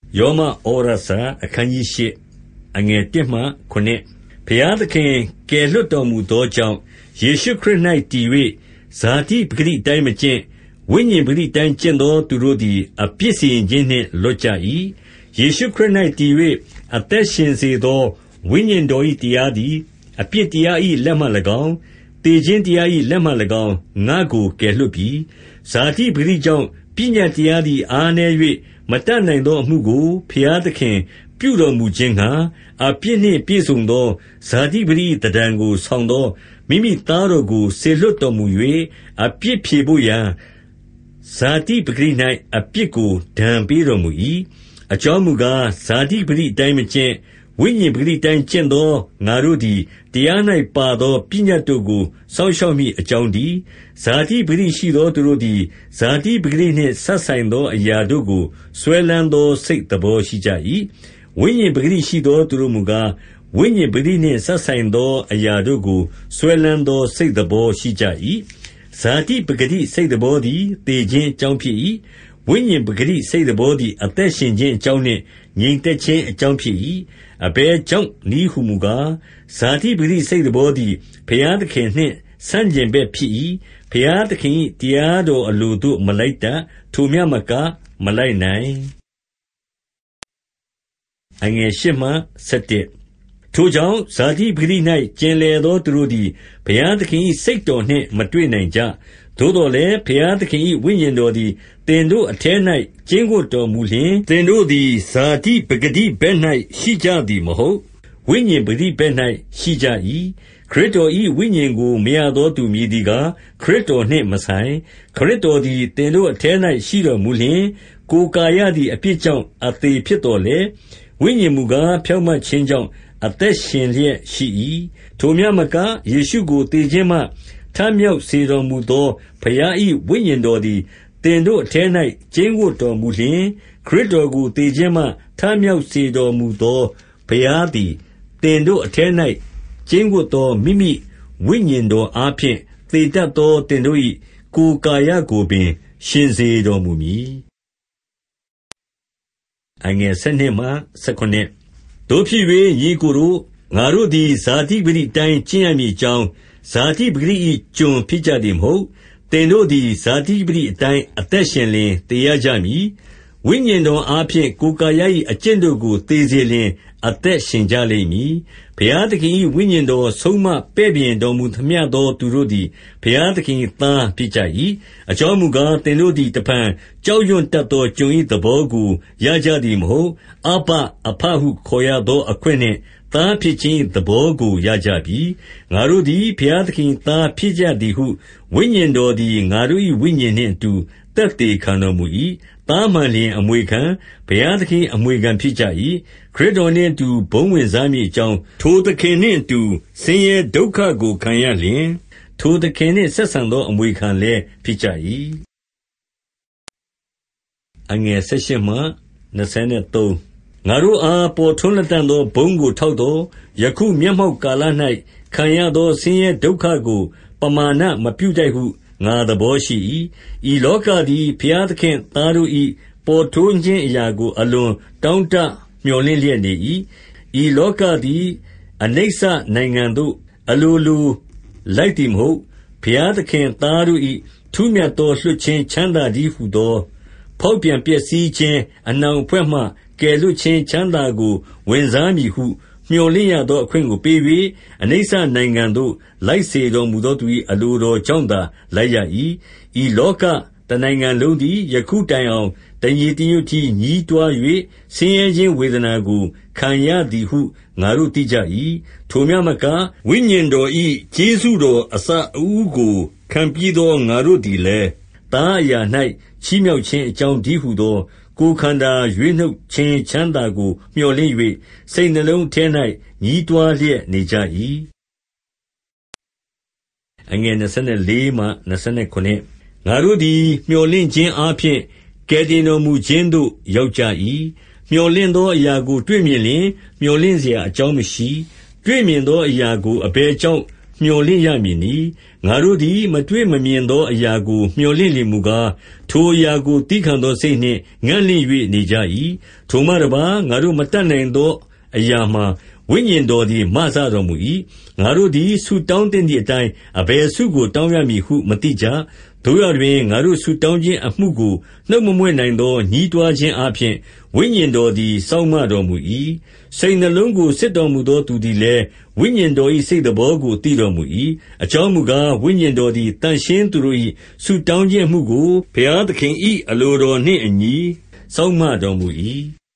ယောမဩရစာအခန်းကြီး၈အငယ်1မှ9ဘုရားသခင်ကယ်လွတ်တော်မူသောကြောင့်ယေရှုခရစ်၌တည်၍ဇာတိပဂတိတိုင်းမကျင့်ဝိညာဉ်ပဂတိတိုင်းကျင့်သောသူတို့သည်အပြစ်စီရင်ခြင်းနှင့်လွတ်ကြ၏ယေရှုခရစ်၌တည်၍အသက်ရှင်စေသောဝိညာဉ်တော်၏တရားသည်အပြစ်တရား၏လက်မှ၎င်းတေခြင်းတရား၏လက်မှ၎င်းငါကိုကယ်လွတ်ပြီဇာတိပဂတိကြောင့်ပညာတရားသည်အားနည်း၍မတတ်နိုင်သောအမှုကိုဘုရားသခင်ပြုတော်မူခြင်းငှါအပြစ်နှင့်ပြည့်စုံသောဇာတိပတိသဏ္ဌာန်ကိုဆောင်သောမိမိသားတော်ကိုစေလွှတ်တော်မူ၍အပြစ်ဖြေဖို့ရန်ဇာတိပဂတိ၌အပြစ်ကိုဒဏ်ပေးတော်မူ၏အကြောင်းမူကားဇာတိပဂတိတိုင်းမကျင့်ဝိညာဉ်ပဂတိတိုင်းကျင့်သောငါတို့သည်တရား၌ပါသောပညတ်တို့ကိုစောင့်ရှောက်မည်အကြောင်းတည်းဇာတိပဂတိရှိသောသူတို့သည်ဇာတိပဂတိနှင့်ဆက်ဆိုင်သောအရာတို့ကိုဆွဲလန်းသောစိတ်သဘောရှိကြ၏ဝိညာဉ်ပဂတိရှိသောသူတို့မူကားဝိညာဉ်ပဂတိနှင့်ဆက်ဆိုင်သောအရာတို့ကိုဆွဲလန်းသောစိတ်သဘောရှိကြ၏ဇာတိပဂတိစိတ်သဘောသည်သေခြင်းအကြောင်းဖြစ်၏ဝိညာဉ်ပဂတိစိတ်သဘောသည်အသက်ရှင်ခြင်းအကြောင်းနှင့်ငြိမ်သက်ခြင်းအကြောင်းဖြစ်၏အဘယ်ကြောင့်နည်းဟုမူကားဇာတိပဂတိစိတ်သဘောသည်ဘုရားသခင်နှင့်ဆန့်ကျင်ဘက်ဖြစ်၏ဘုရားသခင်၏တရားတော်အလိုသို့မလိုက်တတ်ထိုမျှမကမလိုက်နိုင်အငယ်8မှ17ထိုကြောင့်ဇာတိပဂတိ၌ကျင်လည်သောသူတို့သည်ဘုရားသခင်၏စိတ်တော်နှင့်မတွေ့နိုင်ကြသို့တော်လည်းဘုရားသခင်၏ဝိညာဉ်တော်သည်သင်တို့အထဲ၌ကျင်းဝတ်တော်မူလျှင်သင်တို့သည်ဇာတိပဂတိဘက်၌ရှိကြသည်မဟုတ်ဝိညာဉ်ပဂတိဘက်၌ရှိကြ၏ခရစ်တော်၏ဝိညာဉ်ကိုမရသောသူမည်သည်ကားခရစ်တော်နှင့်မဆိုင်ခရစ်တော်သည်သင်တို့အထဲ၌ရှိတော်မူလျှင်ကိုယ်ကာယသည်အပြစ်ကြောင့်အသေဖြစ်တော်လေဝိညာဉ်မူကားဖြောင့်မတ်ခြင်းကြောင့်အသက်ရှင်လျက်ရှိ၏ထိုမျှမကယေရှုကိုသေခြင်းမှထမြောက်စေတော်မူသောဘုရား၏ဝိညာဉ်တော်သည်သင်တို့အထဲ၌ကျင်းဝတ်တော်မူလျှင်ခရစ်တော်ကိုသေခြင်းမှထမြောက်စေတော်မူသောဘုရားသည်သင်တို့အထဲ၌ကျင်းဝတ်သောမိမိဝိညာဉ်တော်အားဖြင့်သေတတ်သောသင်တို့၏ကိုယ်ကာယကိုပင်ရှင်စေတော်မူမည်အငယ်7မှ19တို့ဖြစ်၍ညီကိုတို့ငါတို့သည်ဇာတိပဂတိတိုင်းကျင့်ရမည်အကြောင်းဇာတိပဂတိ၏ကျွန်ဖြစ်ကြသည်မဟုတ်သင်တို့သည်ဇာတိပဂတိအတိုင်းအသက်ရှင်လျှင်သေရကြမည်ဝိညာဉ်တော်အားဖြင့်ကိုယ်ကာယ၏အကျင့်တို့ကိုသေစေလျှင်အသက်ရှင်ကြလိမ့်မည်ဘုရားသခင်၏ဝိညာဉ်တော်ဆုံးမပဲ့ပြင်တော်မူသမျှသောသူတို့သည်ဘုရားသခင်၏သားဖြစ်ကြ၏အကြောင်းမူကားသင်တို့သည်တဖန်ကြောက်ရွံ့တတ်သောကျွန်၏သဘောကိုရကြသည်မဟုတ်အဘအဖဟုခေါ်ရသောအခွင့်နှင့်သားဖြစ်ခြင်းသဘောကိုရကြပြီငါတို့သည်ဘုရားသခင်သားဖြစ်ကြသည်ဟုဝိညာဉ်တော်သည်ငါတို့၏ဝိညာဉ်နှင့်အတူသက်သေခံတော်မူ၏သားမှန်လျင်အမွေခံဘုရားသခင်အမွေခံဖြစ်ကြ၏ခရစ်တော်နှင့်အတူဘုန်းဝင်စားမည်အကြောင်းထိုသခင်နှင့်အတူဆင်းရဲဒုက္ခကိုခံရလျင်ထိုသခင်နှင့်ဆက်ဆံသောအမွေခံလည်းဖြစ်ကြ၏အငယ်18မှ23ငါတို့အားပေါ်ထွန်းလက်တန်သောဘုန်းကိုထောက်သောယခုမျက်မှောက်ကာလ၌ခံရသောဆင်းရဲဒုက္ခကိုပမာဏမပြုတတ်ဟုငါသဘောရှိ၏ဤလောကသည်ဘုရားသခင်သားတို့၏ပေါ်ထွန်းခြင်းအရာကိုအလွန်တောင့်တမျှော်လင့်လျက်နေ၏ဤလောကသည်အနိစ္စနိုင်ငံသို့အလိုလိုလိုက်သည်မဟုတ်ဘုရားသခင်သားတို့၏ထူးမြတ်သောလွှတ်ခြင်းချမ်းသာတည်းဟုသောဖောက်ပြန်ပျက်စီးခြင်းအနှောင်အဖွဲ့မှကယ်လွတ်ခြင်းချမ်းသာကိုဝင်စားမည်ဟုမျှော်လင့်ရသောအခွင့်ကိုပေး၍အနိစ္စနိုင်ငံသို့လိုက်စေတော်မူသောသူ၏အလိုတော်ကြောင့်သာလိုက်ရ၏ဤလောကတနိုင်ငံလုံးသည်ယခုတိုင်အောင်တညီတညွတ်တည်းညည်းတွား၍ဆင်းရဲခြင်းဝေဒနာကိုခံရသည်ဟုငါတို့သိကြ၏ထိုမျှမကဝိညာဉ်တော်၏ကျေးဇူးတော်အစအဦးကိုခံပြီးသောငါတို့သည်လည်းသားအရာ၌ချီးမြှောက်ခြင်းအကြောင်းတည်းဟုသောကိုယ်ခန္ဓာရွေးနှုတ်ခြင်းချမ်းသာကိုမျှော်လင့်၍စိတ်နှလုံးထဲ၌ညည်းတွားလျက်နေကြ၏အငယ်24မှ29ငါတို့သည်မျှော်လင့်ခြင်းအားဖြင့်ကယ်တင်တော်မူခြင်းသို့ရောက်ကြ၏မျှော်လင့်သောအရာကိုတွေ့မြင်လျှင်မျှော်လင့်เสียအကြောင်းမရှိတွေ့မြင်သောအရာကိုအဘယ်ကြောင့်မြော်လင့်ရမည်နည်းငါတို့သည်မတွေ့မမြင်သောအရာကိုမြော်လင့်လျင်မူကားထိုအရာကိုသည်းခံသောစိတ်နှင့်ငံ့လင့်၍နေကြ၏ထိုမှတပါးငါတို့မတတ်နိုင်သောအရာမှာဝိညာဉ်တော်သည်မဆတော်မူ၏ငါတို့သည်ဆုတောင်းသင့်သည့်အတိုင်းအဘယ်ဆုကိုတောင်းရမည်ဟုမသိကြတို့ရတွင်ငါတို့ဆုတောင်းခြင်းအမှုကိုနှုတ်မမွေ့နိုင်သောညီးတွားခြင်းအပြင်ဝိညာဉ်တော်သည်စောင့်မတော်မူ၏စိတ်နှလုံးကိုစစ်တော်မူသောသူသည်လည်းဝိညာဉ်တော်၏စိတ်တော်ကိုသိတော်မူ၏အကြောင်းမူကားဝိညာဉ်တော်သည်တန်ရှင်းသူတို့၏ဆုတောင်းခြင်းအမှုကိုဘုရားသခင်၏အလိုတော်နှင့်အညီစောင့်မတော်မူ၏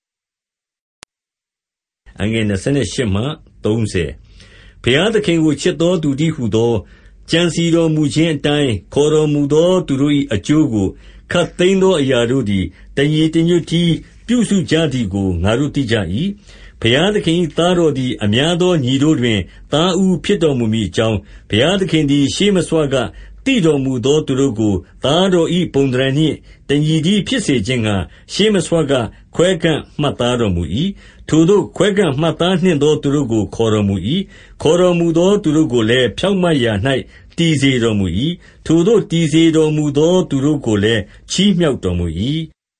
အငယ်28မှ30ဘုရားသခင်ကိုချစ်သောသူတည်းဟူသောကြံစီတော်မူခြင်းအတိုင်းခေါ်တော်မူသောသူတို့၏အကျိုးကိုခပ်သိမ်းသောအရာတို့သည်တညီတညွတ်တည်းပြုစုကြသည်ကိုငါတို့သိကြ၏ဘုရားသခင်၏သားတော်သည်အများသောညီတို့တွင်သားဦးဖြစ်တော်မူမည်အကြောင်းဘုရားသခင်သည်ရှေးမဆွကသိတော်မူသောသူတို့ကိုသားတော်၏ပုံသဏ္ဍာန်နှင့်တညီတည်းဖြစ်စေခြင်းငှါရှေးမဆွကခွဲခန့်မှတ်သားတော်မူ၏ထိုသို့ခွဲခန့်မှတ်သားနှင့်သောသူတို့ကိုခေါ်တော်မူ၏ခေါ်တော်မူသောသူတို့ကိုလည်းဖြောင့်မတ်ရာ၌တည်စေတော်မူ၏ထိုသို့တည်စေတော်မူသောသူတို့ကိုလည်းချီးမြှောက်တော်မူ၏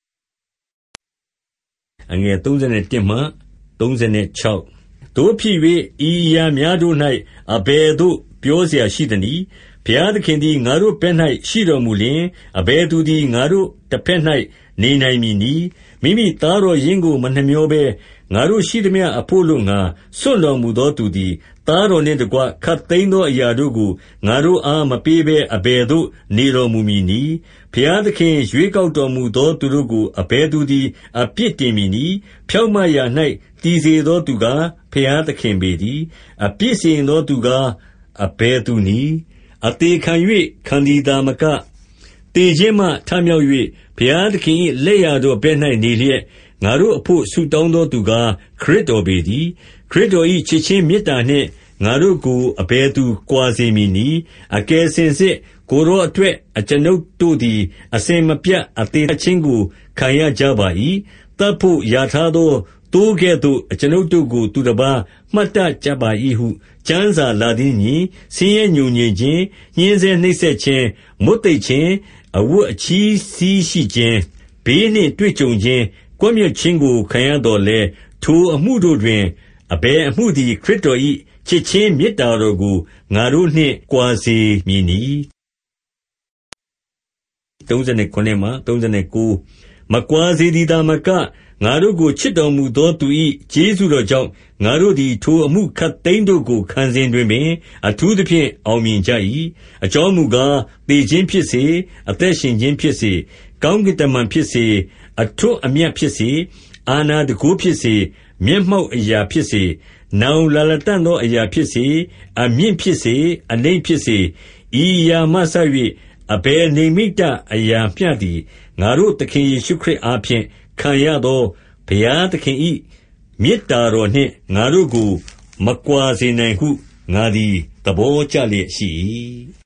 အငယ်31မှ36တို့ဖြစ်၍ဤအရာများတို့၌အဘယ်သို့ပြောเสียရှိသနည်းဘုရားသခင်သည်ငါတို့ဘက်၌ရှိတော်မူလျှင်အဘယ်သူသည်ငါတို့တစ်ဖက်၌နေနိုင်မည်နည်းမိမိသားတော်ရင်းကိုမနှမျောဘဲငါတို့ရှိသမျှအဖို့လုံးငါစွန့်တော်မူသောသူသည်သားတော်နှင့်တကွခပ်သိမ်းသောအရာတို့ကိုငါတို့အားမပေးဘဲအဘယ်သို့နေတော်မူမည်နည်းဘုရားသခင်ရွေးကောက်တော်မူသောသူတို့ကိုအဘယ်သူသည်အပြစ်တင်မည်နည်းဖြောင့်မတ်ရာ၌တည်စေသောသူကားဘုရားသခင်ပေတည်းအပြစ်စီရင်သောသူကားအဘယ်သူနည်းအသေးခံ၍ခံသည်သာမကတေခြင်းမှထမြောက်၍ဘုရားသခင်၏လက်ရတော်ဘက်၌နေလျက်ငါတို့အဖို့ဆုတောင်းသောသူကားခရစ်တော်ပေတည်းခရစ်တော်၏ချစ်ခြင်းမေတ္တာနှင့်ငါတို့ကိုအဘယ်သူကွာစေမည်နည်းအကယ်စင်စစ်ကိုယ်တော်အတွက်အကျွန်ုပ်တို့သည်အစဉ်မပြတ်အသေးခြင်းကိုခံရကြပါ၏တတ်ဖို့ယာထားသောတိုးကဲ့သို့အကျွန်ုပ်တို့ကိုသူတစ်ပါးမှတ်တတ်ကြပါ၏ဟုကျမ်းစာလာသည်ညင်ဆင်းရဲညူညင်ခြင်းညှင်းဆဲနှိပ်စက်ခြင်းမွတ်သိပ်ခြင်းအဝတ်အချီးစီးရှိခြင်းဘေးနှင့်တွေ့ကြုံခြင်းကွပ်မျက်ခြင်းကိုခံရတော်လဲထိုအမှုတို့တွင်အဘယ်အမှုသည်ခရစ်တော်၏ချစ်ခြင်းမေတ္တာတော်ကိုငါတို့နှင့်ကွာစေမည်နည်း39မှ39မကွာစေသည်သာမကငါတို့ကိုချစ်တော်မူသောသူ၏ကျေးဇူးတော်ကြောင့်ငါတို့သည်ထိုအမှုခပ်သိမ်းတို့ကိုခံစဉ်တွင်ပင်အထူးသဖြင့်အောင်မြင်ကြ၏အကြောင်းမူကားသေခြင်းဖြစ်စေအသက်ရှင်ခြင်းဖြစ်စေကောင်းကင်တမန်ဖြစ်စေအထွတ်အမြတ်ဖြစ်စေအာနာတကိုးဖြစ်စေမျက်မှောက်အရာဖြစ်စေနောင်လာလတံ့သောအရာဖြစ်စေအမြင့်ဖြစ်စေအနိမ့်ဖြစ်စေဤအရာမှဆ၍အဘယ်နိမိတ်တအရာမျှသည်ငါတို့သခင်ယေရှုခရစ်အားဖြင့်ခံရသောဘုရားသခင်၏မေတ္တာတော်နှင့်ငါတို့ကိုမကွာစေနိုင်ဟုငါသည်သဘောကျလျက်ရှိ၏